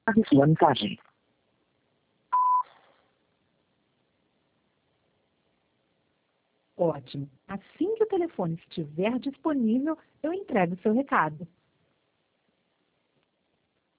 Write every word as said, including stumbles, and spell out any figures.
A sua mensagem. Ótimo. Assim que o telefone estiver disponível, eu entrego o seu recado.